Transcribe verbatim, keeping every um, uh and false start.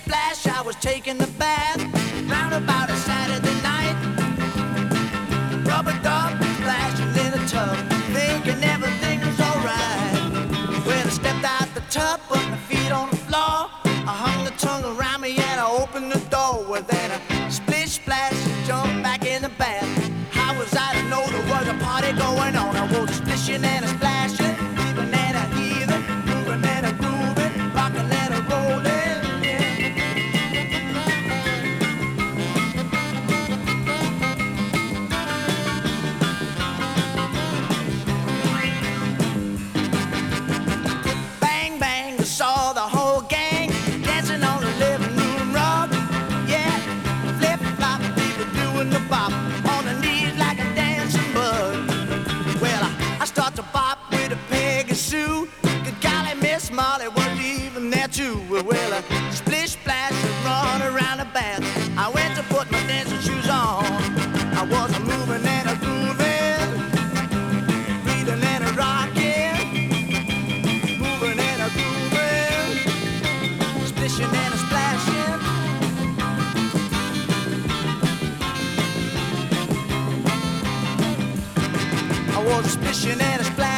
splash, I was taking a bath round about a Saturday night. Rubber dub splashing in the tub, thinking everything was alright. When I stepped out the tub, put my feet on the floor, I hung the tongue around me and I opened the door. Well, then I splish splash, jumped back in the bath. How was I to know there was a party going on? I was splishing and a splashing, leaving and a heaving, moving and a grooving, rocking and a rolling. Bang, bang, I saw the whole gang dancing on the living room rug. Yeah, flip-flop, people doing the bop on the knees like a dancing bug. Well, I, I start to bop with a Peggy Sue. Good golly, Miss Molly was even there too. Well, I splish splash and run around the bath. I went to put my dancing shoes on. I was a moving and a grooving, breathing and a rocking, moving and a grooving, splishing and a splashing. I was a splishing and a splashing.